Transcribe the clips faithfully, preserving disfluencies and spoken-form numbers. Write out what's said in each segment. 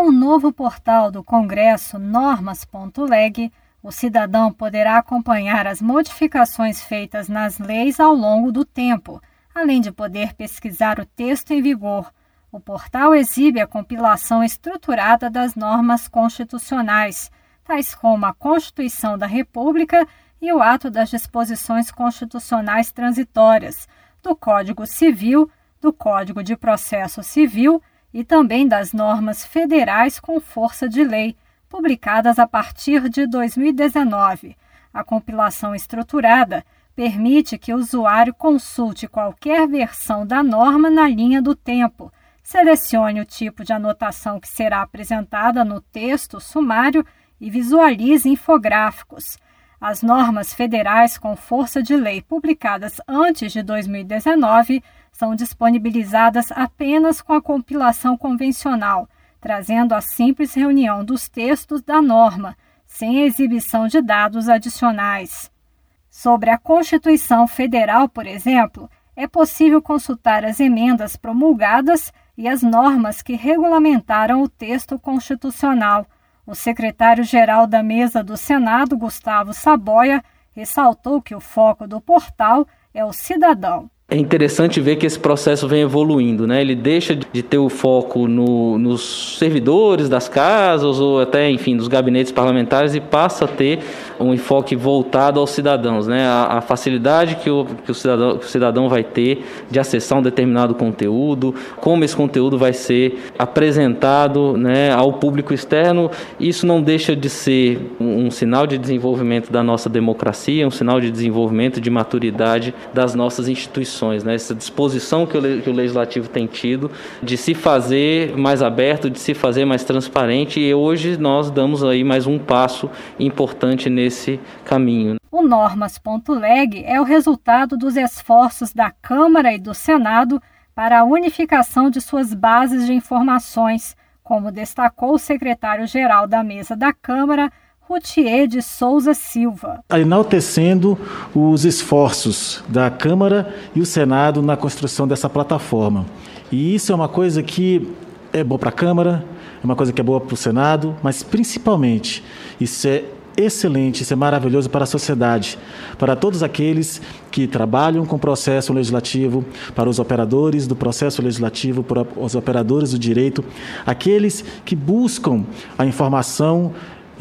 Com o novo portal do Congresso normas ponto leg, o cidadão poderá acompanhar as modificações feitas nas leis ao longo do tempo, além de poder pesquisar o texto em vigor. O portal exibe a compilação estruturada das normas constitucionais, tais como a Constituição da República e o ato das disposições constitucionais transitórias, do Código Civil, do Código de Processo Civil e também das normas federais com força de lei, publicadas a partir de dois mil e dezenove. A compilação estruturada permite que o usuário consulte qualquer versão da norma na linha do tempo, selecione o tipo de anotação que será apresentada no texto sumário e visualize infográficos. As normas federais com força de lei publicadas antes de dois mil e dezenove são disponibilizadas apenas com a compilação convencional, trazendo a simples reunião dos textos da norma, sem exibição de dados adicionais. Sobre a Constituição Federal, por exemplo, é possível consultar as emendas promulgadas e as normas que regulamentaram o texto constitucional. O secretário-geral da Mesa do Senado, Gustavo Saboia, ressaltou que o foco do portal é o cidadão. É interessante ver que esse processo vem evoluindo, né? Ele deixa de ter o foco no, nos servidores das casas ou até, enfim, dos gabinetes parlamentares e passa a ter um enfoque voltado aos cidadãos, né? A, a facilidade que o, que, o cidadão, que o cidadão vai ter de acessar um determinado conteúdo, como esse conteúdo vai ser apresentado, né, ao público externo. Isso não deixa de ser um, um sinal de desenvolvimento da nossa democracia, um sinal de desenvolvimento, de maturidade das nossas instituições. Né, essa disposição que o, que o Legislativo tem tido de se fazer mais aberto, de se fazer mais transparente, e hoje nós damos aí mais um passo importante nesse caminho. O normas ponto leg é o resultado dos esforços da Câmara e do Senado para a unificação de suas bases de informações, como destacou o secretário-geral da Mesa da Câmara, Routier de Souza Silva. Enaltecendo os esforços da Câmara e o Senado na construção dessa plataforma. E isso é uma coisa que é boa para a Câmara, é uma coisa que é boa para o Senado, mas principalmente isso é excelente, isso é maravilhoso para a sociedade, para todos aqueles que trabalham com o processo legislativo, para os operadores do processo legislativo, para os operadores do direito, aqueles que buscam a informação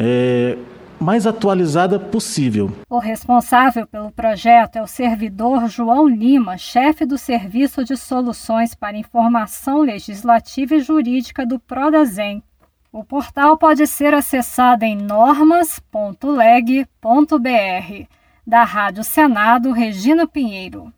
É, mais atualizada possível. O responsável pelo projeto é o servidor João Lima, chefe do Serviço de Soluções para Informação Legislativa e Jurídica do Prodasem. O portal pode ser acessado em normas ponto leg ponto br. Da Rádio Senado, Regina Pinheiro.